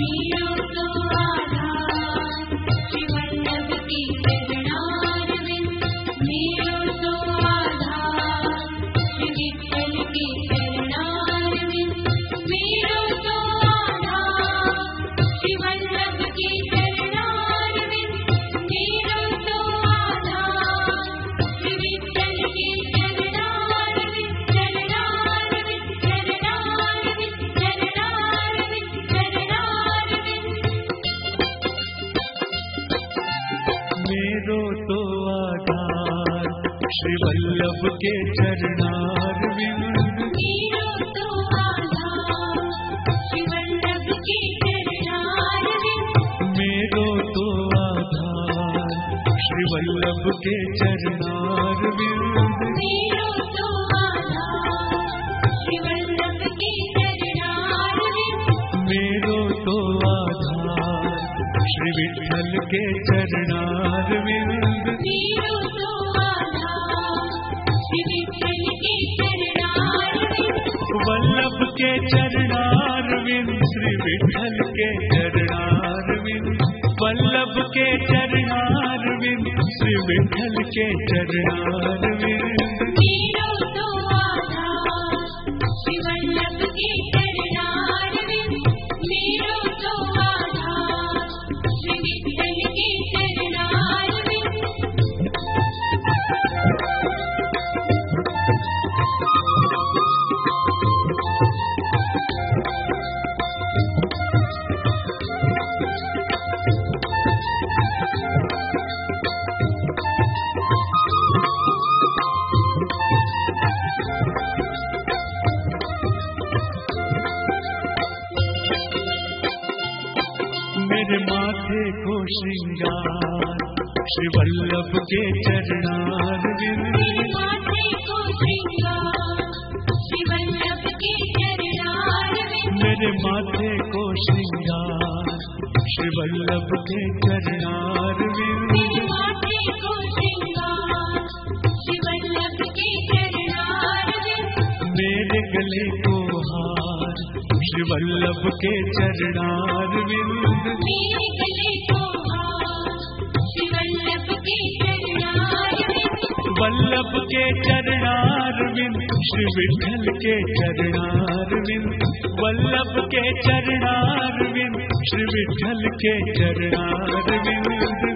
श्री वल्लभ के चरणारविंद मेरो तो आधार श्री वल्लभ के चरणारविंद मेरो तो आधार श्री विठ्ठल के चरणारविंद वल्लभ के चरणारविंद श्री विठ्ठल के चरणारविंद वल्लभ के चरणारविंद श्री विठ्ठल के चरणारविंद मेरे माथे को श्रृंगार श्री वल्लभ के चरणारविंद मेरे माथे को श्रृंगार श्री वल्लभ के चरणारविंद मेरे माथे को श्रृंगार श्री वल्लभ के चरणारविंद मेरे गले को हार श्री वल्लभ के चरणारविंद वल्लभ के चरणारविंद श्री विठ्ठल के चरणारविंद वल्लभ के चरणारविंद श्री विठ्ठल के चरणारविंद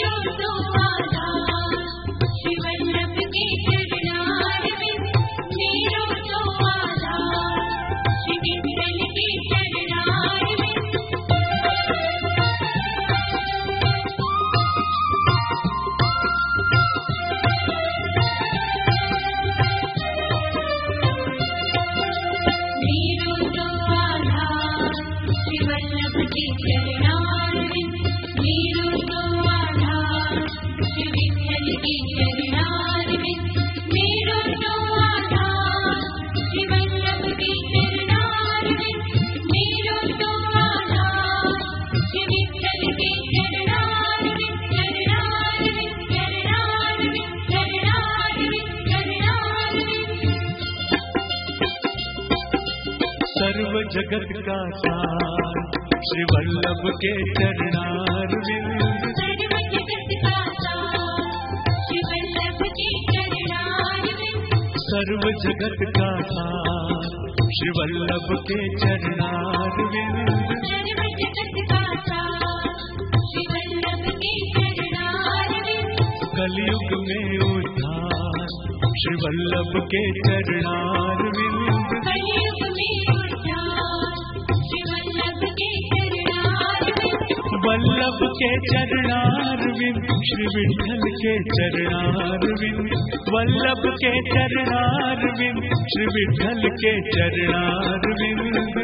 सर्व जगत का सार श्री वल्लभ के चरणारविंद सर्व जगत का सार श्री वल्लभ के चरणारविंद कलयुग में उद्धार श्री वल्लभ के चरणारविंद वल्लभ के चरणारविंद श्री विठ्ठल के चरणारविंद वल्लभ के चरणारविंद श्री विठ्ठल के चरणारविंद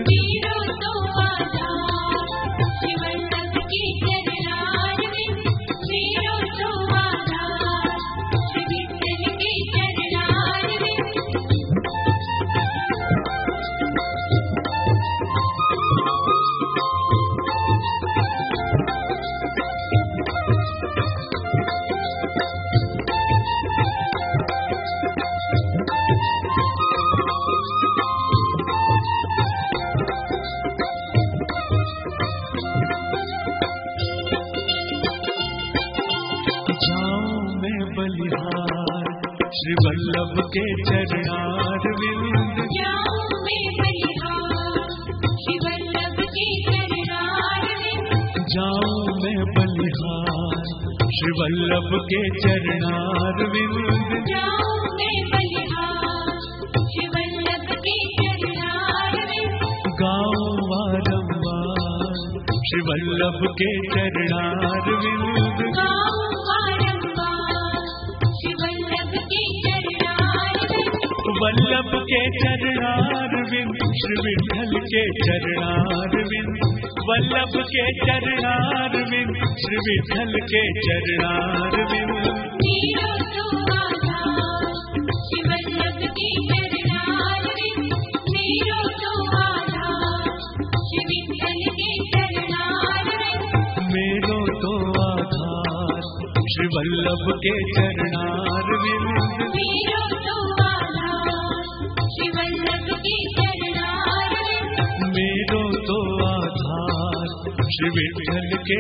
वल्लभ के चरणारविंद। जाऊं मैं बलिहार श्री वल्लभ के चरणारविंद। जाऊं मैं बलिहार श्री वल्लभ के चरणारविंद। जाऊं मैं बलिहार श्री वल्लभ के चरणारविंद। गाऊं वारंवार श्री वल्लभ के चरणारविंद। गाऊं वारंवार श्री वल्लभ के चरणारविंद। वल्लभ के चरणारविंद श्री विठ्ठल के चरणारविंद। वल्लभ के चरणारविंद श्री विठ्ठल के चरणारविंद। मेरा तो आधार श्री वल्लभ के चरणारविंद। मेरा तो आधार श्री विठ्ठल के चरणारविंद। मेरो तो आधार श्री वल्लभ के चरणारविंद। मेरा तो आधार श्री वल्लभ के चरणारविंद। मेरो तो आधार श्री विठ्ठल के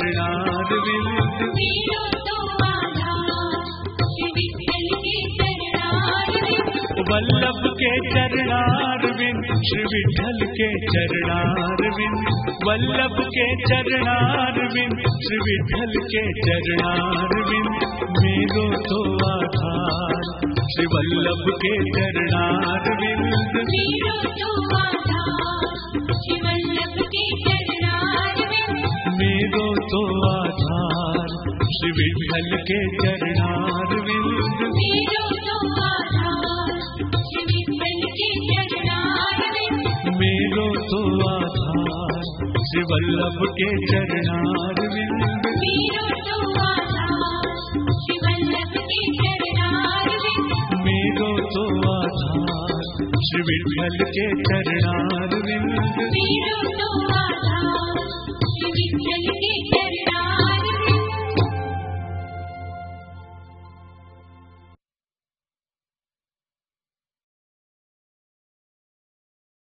चरणारविंद। मेरा तो आधार श्री विठ्ठल के चरणारविंद। वल्लभ के चरणारविंद श्री विठ्ठल के चरणारविंद। वल्लभ के चरणारविंद श्री विठ्ठल के चरणारविंद। मेरो तो आधार श्री वल्लभ के चरणारविंद। मेरा तो आधार श्री वल्लभ के चरणारविंद। मेरो तो आधार श्री विठ्ठल के चरणारविंद। मेरा तो आधार श्री विठ्ठल के चरणारविंद। मेरो तो आधार श्री वल्लभ के चरणारविंद। मेरा तो आधार श्री वल्लभ के चरणारविंद। मेरो तो आधार श्री विठ्ठल के चरणारविंद। मेरा तो आधार